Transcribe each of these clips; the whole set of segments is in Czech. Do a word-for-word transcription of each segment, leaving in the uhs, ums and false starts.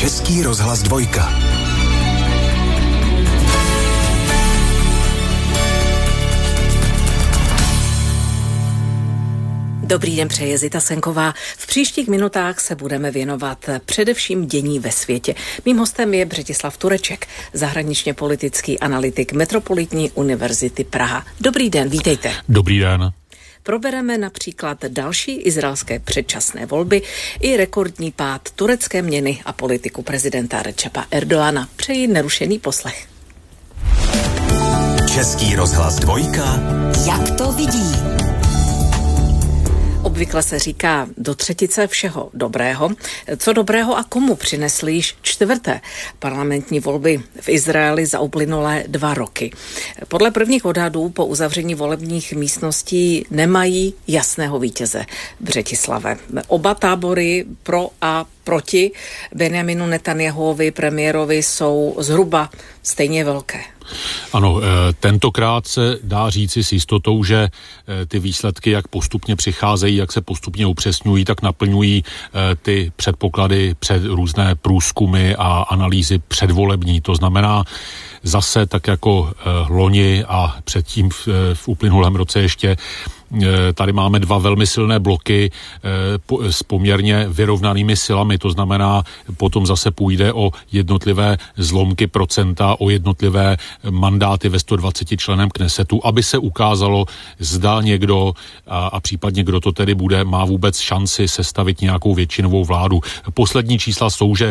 Český rozhlas dvojka. Dobrý den, přeje Zita Senková. V příštích minutách se budeme věnovat především dění ve světě. Mým hostem je Břetislav Tureček, zahraničně politický analytik Metropolitní univerzity Praha. Dobrý den, vítejte. Dobrý den. Probereme například další izraelské předčasné volby i rekordní pád turecké měny a politiku prezidenta Recepa Erdoana. Přeji nerušený poslech. Český rozhlas dvojka. Jak to vidí? Obvykle se říká do třetice všeho dobrého. Co dobrého a komu přinesly již čtvrté parlamentní volby v Izraeli za uplynulé dva roky? Podle prvních odhadů po uzavření volebních místností nemají jasného vítěze. Břetislave. Oba tábory pro a proti Benjaminu Netanjahuovi, premiérovi, jsou zhruba stejně velké. Ano, tentokrát se dá říci s jistotou, že ty výsledky, jak postupně přicházejí, jak se postupně upřesňují, tak naplňují ty předpoklady před různé průzkumy a analýzy předvolební. To znamená, zase tak jako loni a předtím v, v uplynulém roce ještě tady máme dva velmi silné bloky s poměrně vyrovnanými silami, to znamená, potom zase půjde o jednotlivé zlomky procenta, o jednotlivé mandáty ve sto dvaceti členem Knesetu, aby se ukázalo, zda někdo a, a případně kdo to tedy bude, má vůbec šanci sestavit nějakou většinovou vládu. Poslední čísla jsou, že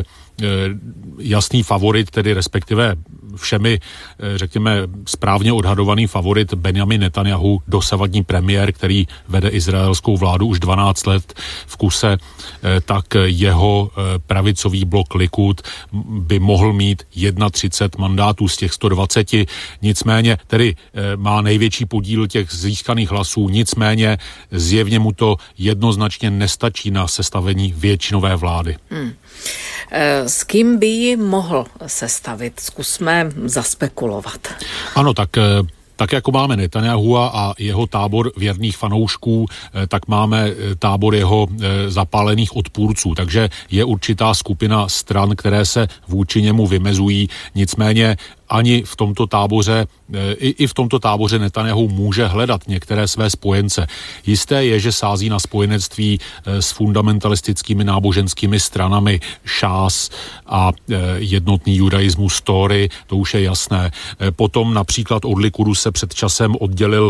jasný favorit, tedy respektive všemi, řekněme, správně odhadovaný favorit Benjamin Netanjahu, dosavadní premiér, který vede izraelskou vládu už dvanáct let v kuse, tak jeho pravicový blok Likud by mohl mít třicet jedna mandátů z těch sto dvaceti, nicméně tedy má největší podíl těch získaných hlasů, nicméně zjevně mu to jednoznačně nestačí na sestavení většinové vlády. Hmm. S kým by ji mohl sestavit? Zkusme zaspekulovat. Ano, tak... Tak jako máme Netanyahua a jeho tábor věrných fanoušků, tak máme tábor jeho zapálených odpůrců. Takže je určitá skupina stran, které se vůči němu vymezují. Nicméně ani v tomto táboře, i, i v tomto táboře Netanjahu může hledat některé své spojence. Jisté je, že sází na spojenectví s fundamentalistickými náboženskými stranami Šás a jednotný judaismus Tóry, to už je jasné. Potom například od Likudu se před časem oddělil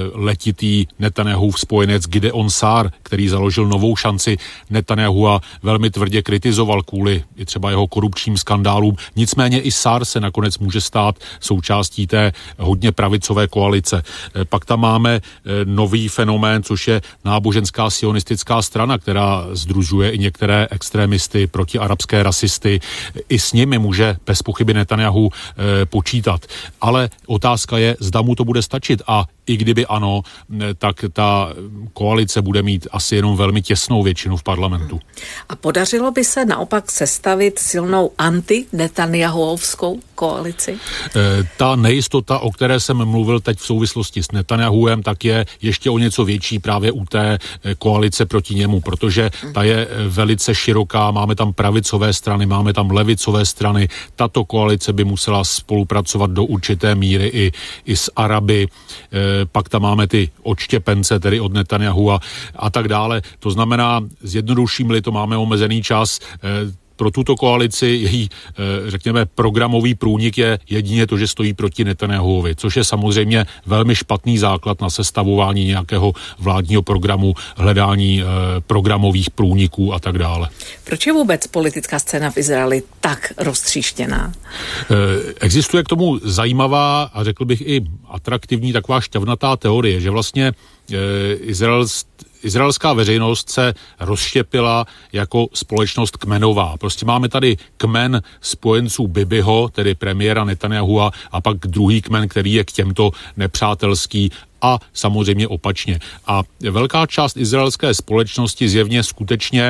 letitý Netanjahův spojenec Gideon Sár, který založil Novou šanci. Netanjahu a velmi tvrdě kritizoval kvůli i třeba jeho korupčním skandálům. Nicméně i Sár se nakonec může stát součástí té hodně pravicové koalice. Pak tam máme nový fenomén, což je náboženská sionistická strana, která sdružuje i některé extremisty, protiarabské rasisty. I s nimi může bez pochyby Netanjahu počítat. Ale otázka je, zda mu to bude stačit, a i kdyby ano, tak ta koalice bude mít asi jenom velmi těsnou většinu v parlamentu. A podařilo by se naopak sestavit silnou anti-Netanjahuovskou koalici? E, ta nejistota, o které jsem mluvil teď v souvislosti s Netanjahuem, tak je ještě o něco větší právě u té koalice proti němu, protože ta je velice široká, máme tam pravicové strany, máme tam levicové strany. Tato koalice by musela spolupracovat do určité míry i, i s Araby. E, pak tam máme ty odštěpence, tedy od Netanjahu a, a tak dále. To znamená, zjednoduším-li, to máme omezený čas, e, pro tuto koalici její, řekněme, programový průnik je jedině to, že stojí proti Netanjahuovi, což je samozřejmě velmi špatný základ na sestavování nějakého vládního programu, hledání programových průniků a tak dále. Proč je vůbec politická scéna v Izraeli tak roztříštěná? Existuje k tomu zajímavá a řekl bych i atraktivní taková šťavnatá teorie, že vlastně Izrael Izraelská veřejnost se rozštěpila jako společnost kmenová. Prostě máme tady kmen spojenců Bibiho, tedy premiéra Netanjahua, a pak druhý kmen, který je k těmto nepřátelský, a samozřejmě opačně. A velká část izraelské společnosti zjevně skutečně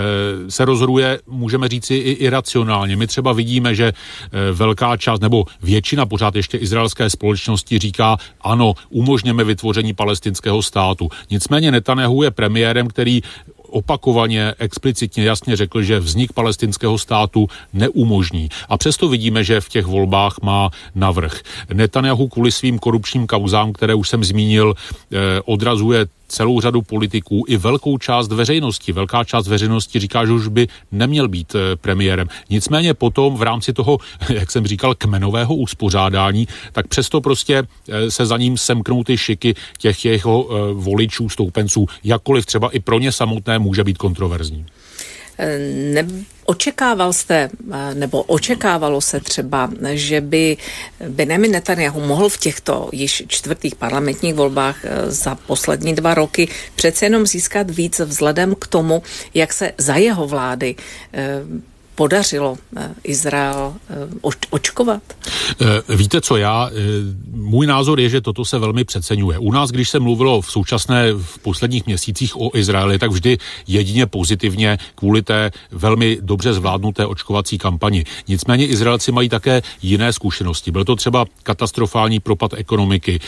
se rozhoduje, můžeme říci, i iracionálně. My třeba vidíme, že velká část, nebo většina pořád ještě izraelské společnosti říká, ano, umožněme vytvoření palestinského státu. Nicméně Netanjahu je premiérem, který opakovaně, explicitně, jasně řekl, že vznik palestinského státu neumožní. A přesto vidíme, že v těch volbách má navrch. Netanjahu kvůli svým korupčním kauzám, které už jsem zmínil, odrazuje celou řadu politiků i velkou část veřejnosti. Velká část veřejnosti říká, že už by neměl být premiérem. Nicméně potom v rámci toho, jak jsem říkal, kmenového uspořádání, tak přesto prostě se za ním semknou ty šiky těch jeho voličů, stoupenců, jakkoliv třeba i pro ně samotné může být kontroverzní. Ne, očekával jste, nebo očekávalo se třeba, že by Benjamin Netanjahu mohl v těchto již čtvrtých parlamentních volbách za poslední dva roky přece jenom získat víc vzhledem k tomu, jak se za jeho vlády podařilo Izrael očkovat? Víte co, já, můj názor je, že toto se velmi přeceňuje. U nás, když se mluvilo v současné, v posledních měsících o Izraeli, tak vždy jedině pozitivně kvůli té velmi dobře zvládnuté očkovací kampani. Nicméně Izraelci mají také jiné zkušenosti. Byl to třeba katastrofální propad ekonomiky,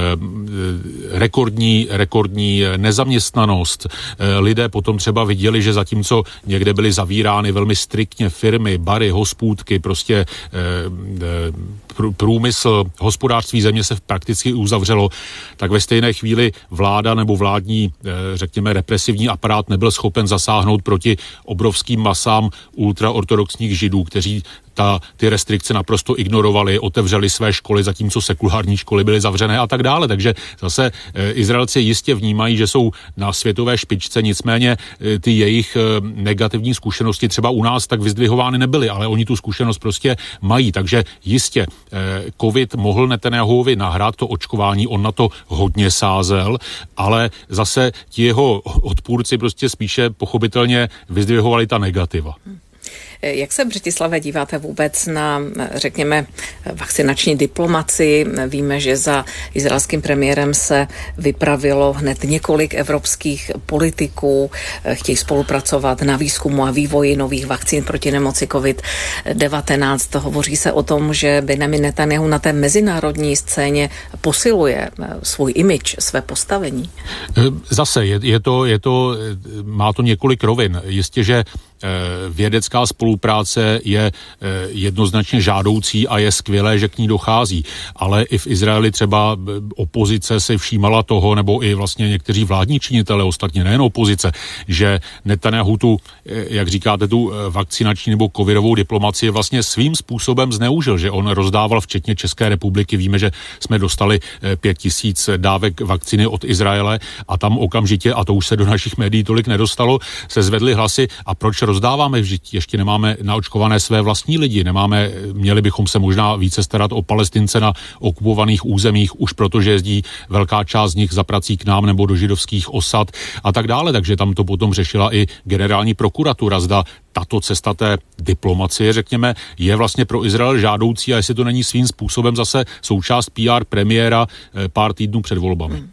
rekordní, rekordní nezaměstnanost. Lidé potom třeba viděli, že zatímco někde byly zavírány velmi striktně firmy, bary, hospůdky, prostě e, e, průmysl, hospodářství země se prakticky uzavřelo, tak ve stejné chvíli vláda nebo vládní, e, řekněme, represivní aparát nebyl schopen zasáhnout proti obrovským masám ultraortodoxních židů, kteří ta, ty restrikce naprosto ignorovali, otevřeli své školy, zatímco sekulární školy byly zavřené a tak dále. Takže zase e, Izraelci jistě vnímají, že jsou na světové špičce, nicméně e, ty jejich e, negativní zkušenosti třeba u nás tak vyzdvihovány nebyly, ale oni tu zkušenost prostě mají. Takže jistě e, covid mohl Netanjahuovi nahrát to očkování, on na to hodně sázel, ale zase ti jeho odpůrci prostě spíše pochopitelně vyzdvihovali ta negativa. Jak se, Břetislave, díváte vůbec na, řekněme, vakcinační diplomaci? Víme, že za izraelským premiérem se vypravilo hned několik evropských politiků, chtějí spolupracovat na výzkumu a vývoji nových vakcín proti nemoci covid devatenáct. Hovoří se o tom, že Benjamin Netanjahu na té mezinárodní scéně posiluje svůj image, své postavení. Zase je, je to, je to, má to několik rovin. Jistě, že vědecká spolupráce je jednoznačně žádoucí a je skvělé, že k ní dochází. Ale i v Izraeli třeba opozice se všímala toho, nebo i vlastně někteří vládní činitelé, ostatně nejen opozice, že Netanjahu tu, jak říkáte, tu vakcinační nebo covidovou diplomacii vlastně svým způsobem zneužil, že on rozdával včetně České republiky. Víme, že jsme dostali pět tisíc dávek vakcíny od Izraele a tam okamžitě, a to už se do našich médií tolik nedostalo, se zvedly hlasy, a proč rozdáváme, že ještě nemáme naočkované své vlastní lidi, nemáme, měli bychom se možná více starat o Palestince na okupovaných územích, už protože jezdí velká část z nich za prací k nám nebo do židovských osad a tak dále, takže tam to potom řešila i generální prokuratura, zda tato cesta té diplomacie, řekněme, je vlastně pro Izrael žádoucí a jestli to není svým způsobem zase součást P R premiéra pár týdnů před volbami. Hmm.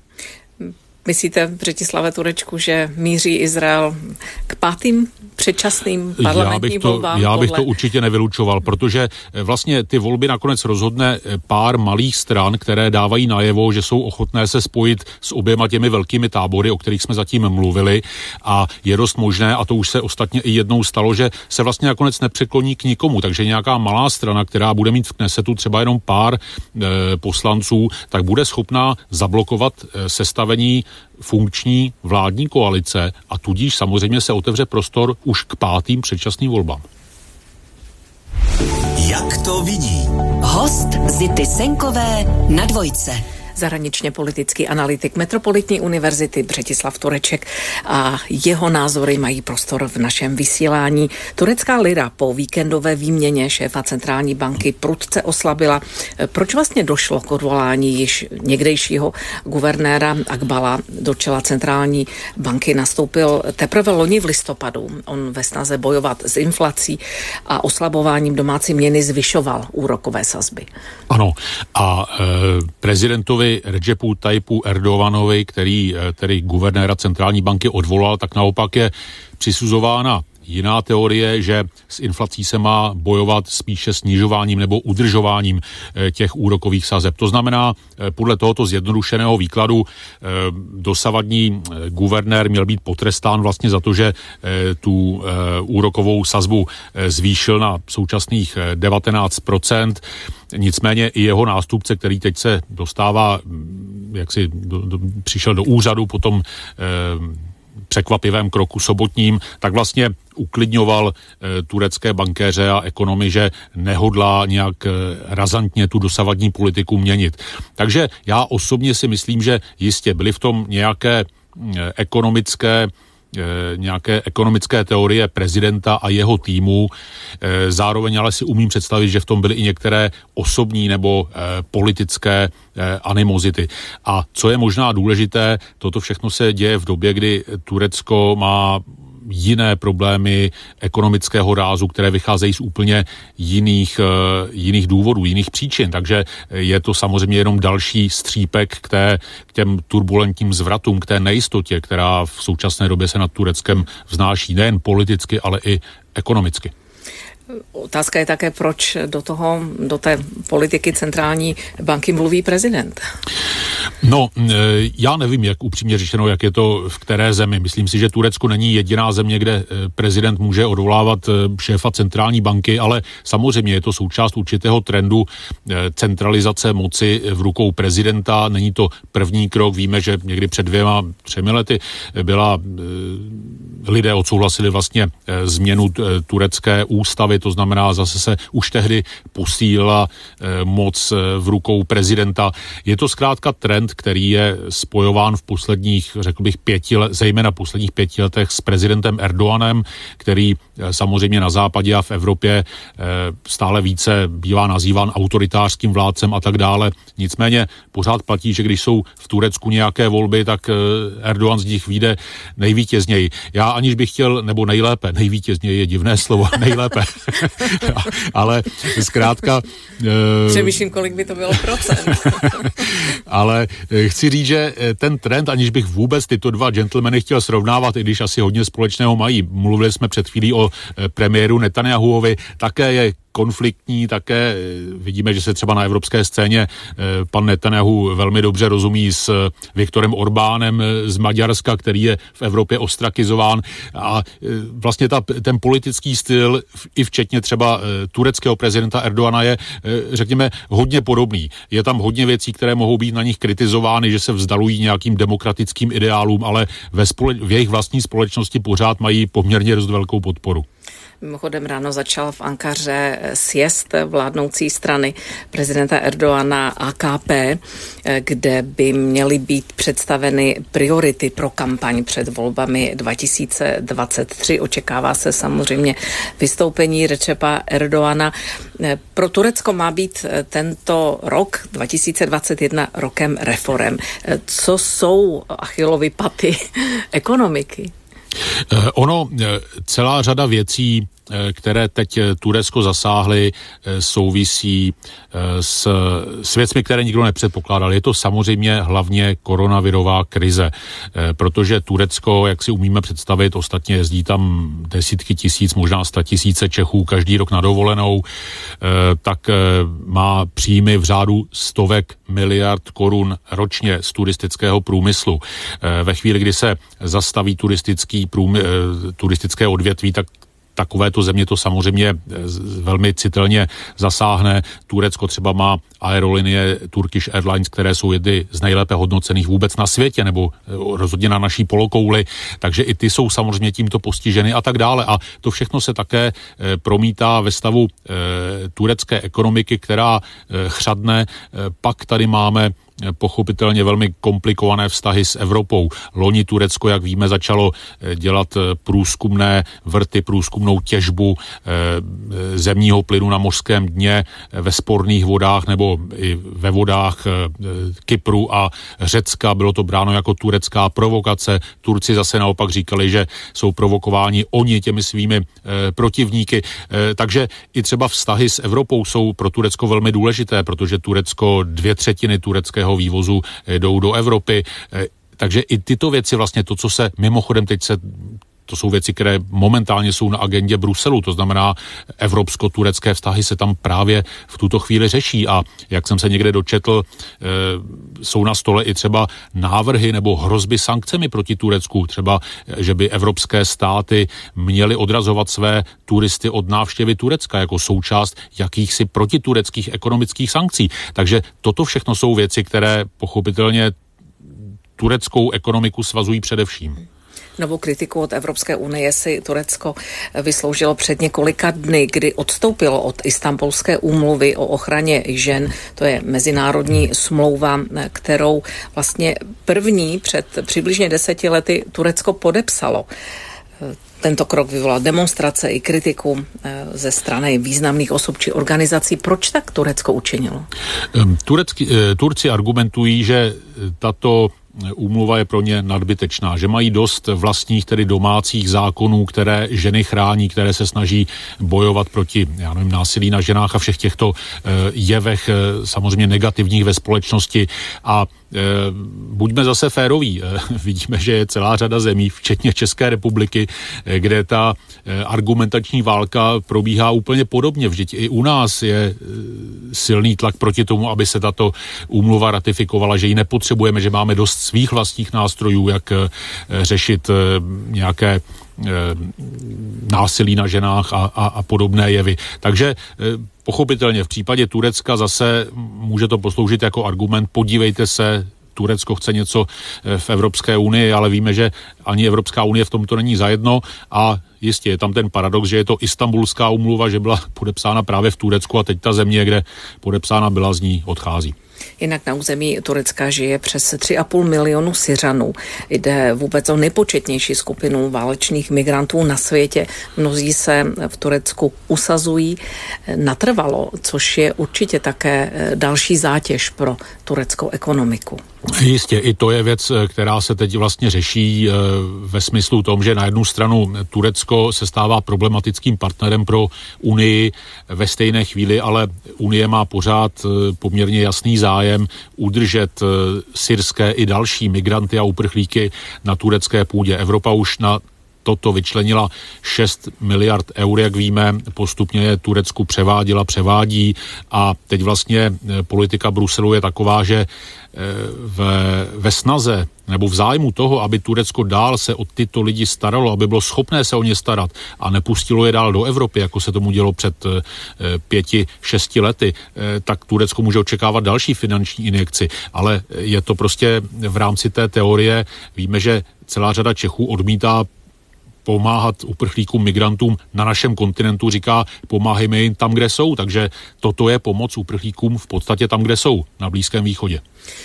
Myslíte, Břetislave Turečku, že míří Izrael k pátým předčasným parlamentním volbám? Já bych to určitě nevylučoval, protože vlastně ty volby nakonec rozhodne pár malých stran, které dávají najevo, že jsou ochotné se spojit s oběma těmi velkými tábory, o kterých jsme zatím mluvili, a je dost možné, a to už se ostatně i jednou stalo, že se vlastně nakonec nepřekloní k nikomu, takže nějaká malá strana, která bude mít v Knesetu třeba jenom pár e, poslanců, tak bude schopná zablokovat e, sestavení funkční vládní koalice a tudíž samozřejmě se otevře prostor už k pátým předčasným volbám. Jak to vidí? Host Zity Senkové na Dvojce. Zahraničně politický analytik Metropolitní univerzity Břetislav Tureček a jeho názory mají prostor v našem vysílání. Turecká lira po víkendové výměně šéfa centrální banky prudce oslabila. Proč vlastně došlo k odvolání již někdejšího guvernéra Akbala do čela centrální banky? Nastoupil teprve loni v listopadu. On ve snaze bojovat s inflací a oslabováním domácí měny zvyšoval úrokové sazby. Ano, a e, prezidentovi Redžepu Tayyipu Erdoganovi, který tedy guvernéra centrální banky odvolal, tak naopak je přisuzována jiná teorie, že s inflací se má bojovat spíše snižováním nebo udržováním těch úrokových sazeb. To znamená, podle tohoto zjednodušeného výkladu dosavadní guvernér měl být potrestán vlastně za to, že tu úrokovou sazbu zvýšil na současných devatenáct procent. Nicméně i jeho nástupce, který teď se dostává, jak si do, do, přišel do úřadu po tom překvapivém kroku sobotním, tak vlastně uklidňoval e, turecké bankéře a ekonomy, že nehodlá nějak e, razantně tu dosavadní politiku měnit. Takže já osobně si myslím, že jistě byly v tom nějaké e, ekonomické nějaké ekonomické teorie prezidenta a jeho týmu. Zároveň ale si umím představit, že v tom byly i některé osobní nebo politické animozity. A co je možná důležité, toto všechno se děje v době, kdy Turecko má jiné problémy ekonomického rázu, které vycházejí z úplně jiných, jiných důvodů, jiných příčin. Takže je to samozřejmě jenom další střípek k, té, k těm turbulentním zvratům, k té nejistotě, která v současné době se nad Tureckem vznáší nejen politicky, ale i ekonomicky. Otázka je také, proč do toho, do té politiky centrální banky mluví prezident. No, já nevím, jak upřímně řečeno, jak je to v které zemi. Myslím si, že Turecko není jediná země, kde prezident může odvolávat šéfa centrální banky, ale samozřejmě je to součást určitého trendu centralizace moci v rukou prezidenta. Není to první krok. Víme, že někdy před dvěma, třemi lety byla, lidé odsouhlasili vlastně změnu turecké ústavy, to znamená, zase se už tehdy posílila moc v rukou prezidenta. Je to zkrátka trend, který je spojován v posledních, řekl bych, pěti let, zejména posledních pěti letech s prezidentem Erdoganem, který samozřejmě na západě a v Evropě stále více bývá nazýván autoritářským vládcem a tak dále. Nicméně pořád platí, že když jsou v Turecku nějaké volby, tak Erdogan z nich vyjde nejvítězněji. Já aniž bych chtěl, nebo nejlépe, nejvítězněji je divné slovo, nejlépe, ale zkrátka... Přemýšlím, kolik by to bylo procent. Ale chci říct, že ten trend, aniž bych vůbec tyto dva gentlemany chtěl srovnávat, i když asi hodně společného mají. Mluvili jsme před chvílí o premiéru Netanyahuovi, také je konfliktní, také vidíme, že se třeba na evropské scéně pan Netanyahu velmi dobře rozumí s Viktorem Orbánem z Maďarska, který je v Evropě ostrakizován, a vlastně ta, ten politický styl, i včetně třeba tureckého prezidenta Erdogana, je, řekněme, hodně podobný. Je tam hodně věcí, které mohou být na nich kritizovány, že se vzdalují nějakým demokratickým ideálům, ale ve spole- v jejich vlastní společnosti pořád mají poměrně dost velkou podporu. Mimochodem ráno začal v Ankaře sjezd vládnoucí strany prezidenta Erdogana A K P, kde by měly být představeny priority pro kampaň před volbami dva tisíce dvacet tři. Očekává se samozřejmě vystoupení Recepa Erdogana. Pro Turecko má být tento rok dva tisíce dvacet jedna rokem reforem. Co jsou Achillovy paty ekonomiky? Ono, celá řada věcí, které teď Turecko zasáhly, souvisí s, s věcmi, které nikdo nepředpokládal. Je to samozřejmě hlavně koronavirová krize, protože Turecko, jak si umíme představit, ostatně jezdí tam desítky tisíc, možná sta tisíce Čechů každý rok na dovolenou, tak má příjmy v řádu stovek miliard korun ročně z turistického průmyslu. Ve chvíli, kdy se zastaví turistický průmy, turistické odvětví, tak takovéto země to samozřejmě velmi citelně zasáhne. Turecko třeba má aerolinie Turkish Airlines, které jsou jedny z nejlépe hodnocených vůbec na světě, nebo rozhodně na naší polokouli, takže i ty jsou samozřejmě tímto postiženy a tak dále. A to všechno se také promítá ve stavu turecké ekonomiky, která chřadne. Pak tady máme pochopitelně velmi komplikované vztahy s Evropou. Loni Turecko, jak víme, začalo dělat průzkumné vrty, průzkumnou těžbu zemního plynu na mořském dně ve sporných vodách nebo i ve vodách Kypru a Řecka. Bylo to bráno jako turecká provokace. Turci zase naopak říkali, že jsou provokováni oni těmi svými protivníky. Takže i třeba vztahy s Evropou jsou pro Turecko velmi důležité, protože Turecko, dvě třetiny tureckého vývozu jdou do Evropy. Takže i tyto věci, vlastně to, co se mimochodem teď se to jsou věci, které momentálně jsou na agendě Bruselu, to znamená evropsko-turecké vztahy se tam právě v tuto chvíli řeší a jak jsem se někde dočetl, e, jsou na stole i třeba návrhy nebo hrozby sankcemi proti Turecku, třeba, že by evropské státy měly odrazovat své turisty od návštěvy Turecka jako součást jakýchsi protitureckých ekonomických sankcí. Takže toto všechno jsou věci, které pochopitelně tureckou ekonomiku svazují především. Novou kritiku od Evropské unie si Turecko vysloužilo před několika dny, kdy odstoupilo od Istanbulské úmluvy o ochraně žen. To je mezinárodní smlouva, kterou vlastně první před přibližně deseti lety Turecko podepsalo. Tento krok vyvolal demonstrace i kritiku ze strany významných osob či organizací. Proč tak Turecko učinilo? Turecky, Turci argumentují, že tato úmluva je pro ně nadbytečná, že mají dost vlastních, tedy domácích zákonů, které ženy chrání, které se snaží bojovat proti, já nevím, násilí na ženách a všech těchto jevech samozřejmě negativních ve společnosti. A buďme zase féroví. Vidíme, že je celá řada zemí, včetně České republiky, kde ta argumentační válka probíhá úplně podobně. Vždyť i u nás je silný tlak proti tomu, aby se tato úmluva ratifikovala, že ji nepotřebujeme, že máme dost svých vlastních nástrojů, jak řešit nějaké násilí na ženách a, a, a podobné jevy. Takže pochopitelně v případě Turecka zase může to posloužit jako argument, podívejte se, Turecko chce něco v Evropské unii, ale víme, že ani Evropská unie v tomto není zajedno a jistě je tam ten paradox, že je to Istanbulská úmluva, že byla podepsána právě v Turecku a teď ta země, kde podepsána byla, z ní odchází. Jinak na území Turecka žije přes tři a půl milionu Syřanů. Jde vůbec o nejpočetnější skupinu válečných migrantů na světě. Mnozí se v Turecku usazují natrvalo, což je určitě také další zátěž pro tureckou ekonomiku. Jistě, i to je věc, která se teď vlastně řeší ve smyslu tom, že na jednu stranu Turecko se stává problematickým partnerem pro Unii ve stejné chvíli, ale Unie má pořád poměrně jasný zájem udržet syrské i další migranty a uprchlíky na turecké půdě. Evropa už na toto vyčlenila šest miliard eur, jak víme, postupně je Turecku převáděla, převádí a teď vlastně politika Bruselu je taková, že ve, ve snaze nebo v zájmu toho, aby Turecko dál se o tyto lidi staralo, aby bylo schopné se o ně starat a nepustilo je dál do Evropy, jako se tomu dělo před pěti, šesti lety, tak Turecko může očekávat další finanční injekci. Ale je to prostě v rámci té teorie, víme, že celá řada Čechů odmítá pomáhat uprchlíkům, migrantům na našem kontinentu, říká, pomáhejme jim tam, kde jsou. Takže toto je pomoc uprchlíkům v podstatě tam, kde jsou, na Blízkém východě.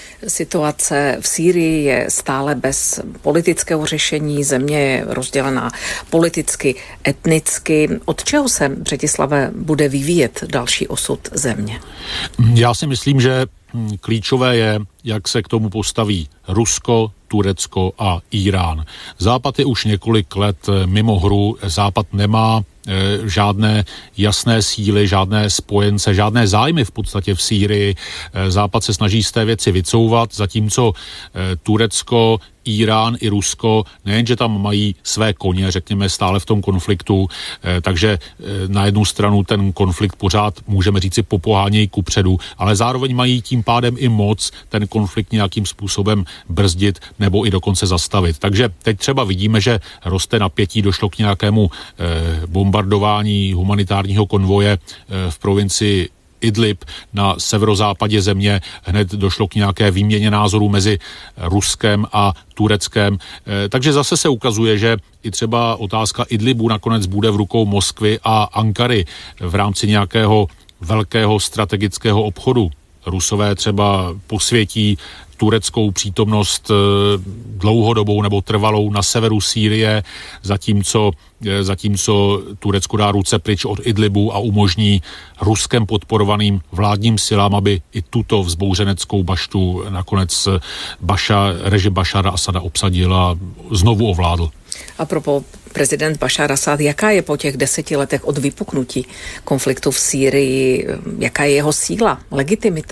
Situace v Sýrii je stále bez politického řešení, země je rozdělená politicky, etnicky. Od čeho se, Břetislave, bude vyvíjet další osud země? Já si myslím, že klíčové je, jak se k tomu postaví Rusko, Turecko a Irán. Západ je už několik let mimo hru, Západ nemá e, žádné jasné síly, žádné spojence, žádné zájmy v podstatě v Sýrii. E, Západ se snaží z té věci vycouvat, zatímco e, Turecko, Irán i Rusko nejenže tam mají své koně, řekněme, stále v tom konfliktu, eh, takže eh, na jednu stranu ten konflikt pořád, můžeme říci, popohánějí kupředu, ale zároveň mají tím pádem i moc ten konflikt nějakým způsobem brzdit nebo i dokonce zastavit. Takže teď třeba vidíme, že roste napětí, došlo k nějakému eh, bombardování humanitárního konvoje eh, v provincii Idlib na severozápadě země, hned došlo k nějaké výměně názorů mezi Ruskem a Tureckem. E, takže zase se ukazuje, že i třeba otázka Idlibu nakonec bude v rukou Moskvy a Ankary v rámci nějakého velkého strategického obchodu. Rusové třeba posvětí tureckou přítomnost dlouhodobou nebo trvalou na severu Sýrie, zatímco, zatímco Turecko dá ruce pryč od Idlibu a umožní Ruskem podporovaným vládním silám, aby i tuto vzbouřeneckou baštu nakonec Baša, režim Bašara Asada obsadil a znovu ovládl. A propos prezident Bašar Asad, jaká je po těch deseti letech od vypuknutí konfliktu v Sýrii, jaká je jeho síla, legitimita?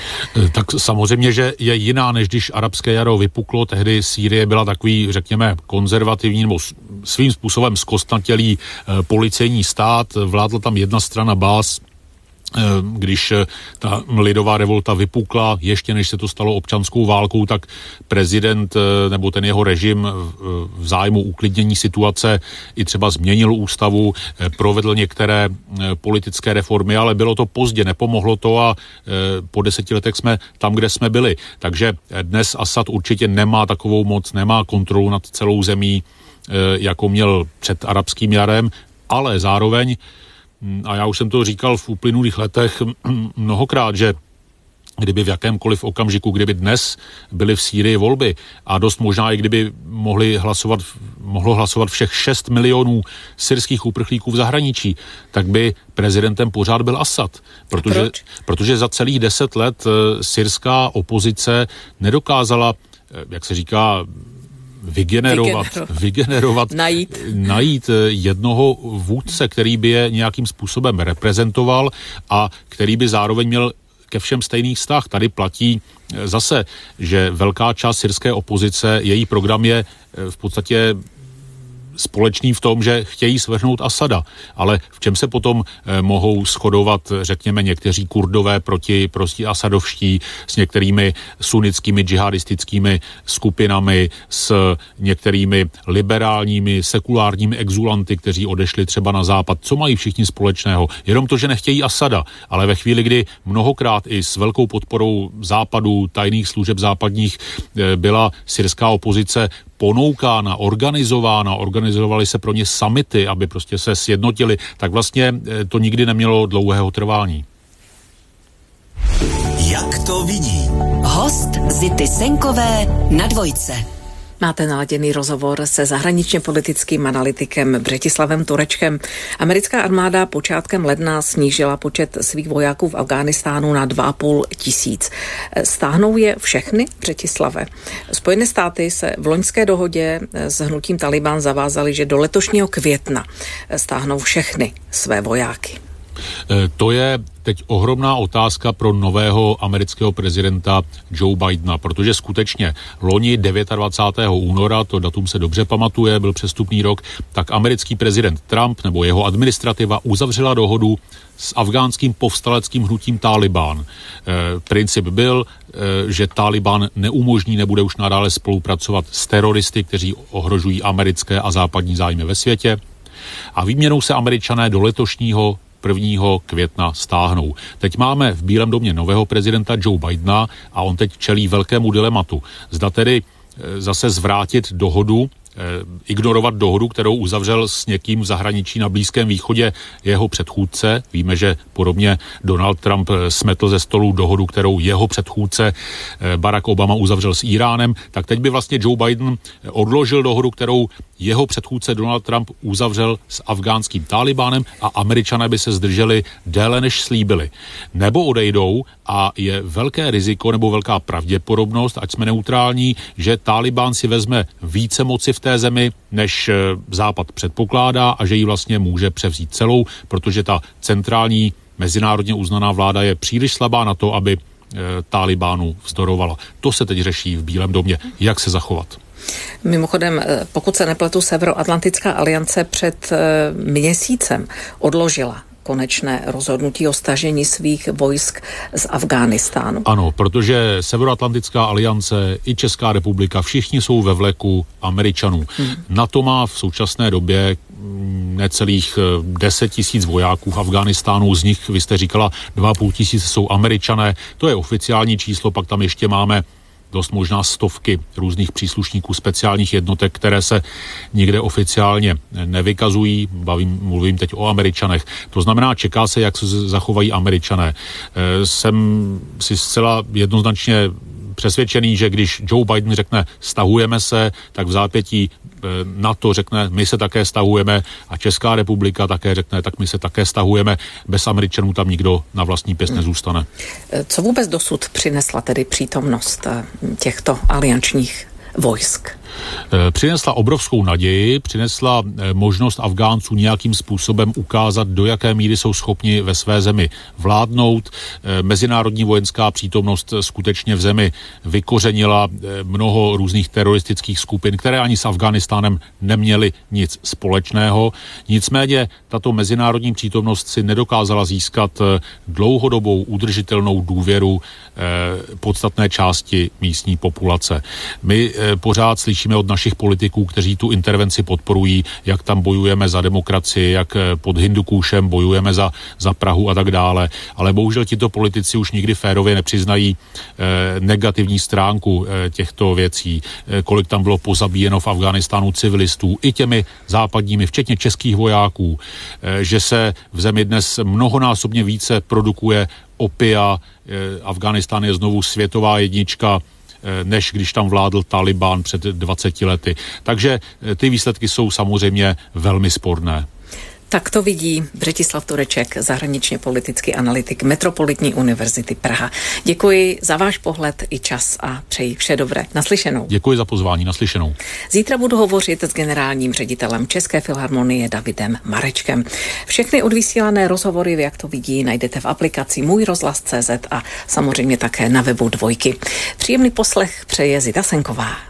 Tak samozřejmě, že je jiná, než když arabské jaro vypuklo. Tehdy Sýrie byla takový, řekněme, konzervativní nebo svým způsobem zkostnatělý policejní stát. Vládla tam jedna strana Bás. Když ta lidová revolta vypukla, ještě než se to stalo občanskou válkou, tak prezident nebo ten jeho režim v zájmu uklidnění situace i třeba změnil ústavu, provedl některé politické reformy, ale bylo to pozdě, nepomohlo to a po deseti letech jsme tam, kde jsme byli. Takže dnes Asad určitě nemá takovou moc, nemá kontrolu nad celou zemí, jako měl před arabským jarem, ale zároveň, a já už jsem to říkal v uplynulých letech mnohokrát, že kdyby v jakémkoliv okamžiku, kdyby dnes byly v Sýrii volby a dost možná i kdyby mohli hlasovat, mohlo hlasovat všech šest milionů syrských uprchlíků v zahraničí, tak by prezidentem pořád byl Asad. Protože, protože za celých deset let syrská opozice nedokázala, jak se říká, Vygenerovat, vygenerovat, vygenerovat najít. najít jednoho vůdce, který by je nějakým způsobem reprezentoval a který by zároveň měl ke všem stejný vztah. Tady platí zase, že velká část syrské opozice, její program je v podstatě společný v tom, že chtějí svrhnout Asada, ale v čem se potom eh, mohou shodovat, řekněme, někteří Kurdové proti, proti asadovští, s některými sunnickými džihadistickými skupinami, s některými liberálními, sekulárními exulanty, kteří odešli třeba na západ. Co mají všichni společného? Jenom to, že nechtějí Asada, ale ve chvíli, kdy mnohokrát i s velkou podporou západu, tajných služeb západních eh, byla syrská opozice ponoukána, organizována, organizovaly se pro ně summity, aby prostě se sjednotili, tak vlastně to nikdy nemělo dlouhého trvání. Jak to vidí? Host Zity Senkové na Dvojce. Máte naladěný rozhovor se zahraničně politickým analytikem Břetislavem Turečkem. Americká armáda počátkem ledna snížila počet svých vojáků v Afghánistánu na dva a půl tisíc. Stáhnou je všechny, Břetislave? Spojené státy se v loňské dohodě s hnutím Taliban zavázaly, že do letošního května stáhnou všechny své vojáky. To je teď ohromná otázka pro nového amerického prezidenta Joe Bidena, protože skutečně loni dvacátého devátého února, to datum se dobře pamatuje, byl přestupný rok, tak americký prezident Trump nebo jeho administrativa uzavřela dohodu s afgánským povstaleckým hnutím Taliban. E, princip byl, e, že Taliban neumožní, nebude už nadále spolupracovat s teroristy, kteří ohrožují americké a západní zájmy ve světě. A výměnou se Američané do letošního prvního května stáhnou. Teď máme v Bílém domě nového prezidenta Joe Bidena a on teď čelí velkému dilematu. Zda tedy zase zvrátit dohodu, ignorovat dohodu, kterou uzavřel s někým v zahraničí na Blízkém východě jeho předchůdce. Víme, že podobně Donald Trump smetl ze stolu dohodu, kterou jeho předchůdce Barack Obama uzavřel s Iránem. Tak teď by vlastně Joe Biden odložil dohodu, kterou jeho předchůdce Donald Trump uzavřel s afgánským Talibánem a Američané by se zdrželi déle, než slíbili. Nebo odejdou a je velké riziko nebo velká pravděpodobnost, ať jsme neutrální, že Talibán si vezme více moci v té zemi, než Západ předpokládá a že ji vlastně může převzít celou, protože ta centrální mezinárodně uznaná vláda je příliš slabá na to, aby Talibánu vzdorovala. To se teď řeší v Bílém domě. Jak se zachovat? Mimochodem, pokud se nepletu, Severoatlantická aliance před měsícem odložila konečné rozhodnutí o stažení svých vojsk z Afghánistánu. Ano, protože Severoatlantická aliance i Česká republika, všichni jsou ve vleku Američanů. Hmm. NATO má v současné době necelých deset tisíc vojáků v Afghánistánu, z nich, vy jste říkala, dva a půl tisíce jsou Američané, to je oficiální číslo, pak tam ještě máme dost možná stovky různých příslušníků speciálních jednotek, které se nikde oficiálně nevykazují. Bavím, mluvím teď o Američanech. To znamená, čeká se, jak se zachovají Američané. Jsem si zcela jednoznačně přesvědčený, že když Joe Biden řekne stahujeme se, tak v zápětí NATO řekne my se také stahujeme a Česká republika také řekne tak my se také stahujeme. Bez Američanů tam nikdo na vlastní pěst nezůstane. Co vůbec dosud přinesla tedy přítomnost těchto aliančních vojsk? Přinesla obrovskou naději, přinesla možnost Afgánců nějakým způsobem ukázat, do jaké míry jsou schopni ve své zemi vládnout. Mezinárodní vojenská přítomnost skutečně v zemi vykořenila mnoho různých teroristických skupin, které ani s Afghánistánem neměly nic společného. Nicméně tato mezinárodní přítomnost si nedokázala získat dlouhodobou udržitelnou důvěru podstatné části místní populace. My pořád slyšíme od našich politiků, kteří tu intervenci podporují, jak tam bojujeme za demokracii, jak pod Hindukúšem bojujeme za, za Prahu a tak dále. Ale bohužel tito politici už nikdy férově nepřiznají eh, negativní stránku eh, těchto věcí. Eh, kolik tam bylo pozabíjeno v Afghánistánu civilistů, i těmi západními, včetně českých vojáků, eh, že se v zemi dnes mnohonásobně více produkuje opia. Eh, Afghánistán je znovu světová jednička, než když tam vládl Taliban před dvaceti lety. Takže ty výsledky jsou samozřejmě velmi sporné. Tak to vidí Břetislav Tureček, zahraničně politický analytik Metropolitní univerzity Praha. Děkuji za váš pohled i čas a přeji vše dobré. Naslyšenou. Děkuji za pozvání, naslyšenou. Zítra budu hovořit s generálním ředitelem České filharmonie Davidem Marečkem. Všechny odvysílané rozhovory, jak to vidí, najdete v aplikaci Můj rozhlas tečka cé zet a samozřejmě také na webu Dvojky. Příjemný poslech přeje Zita Senková.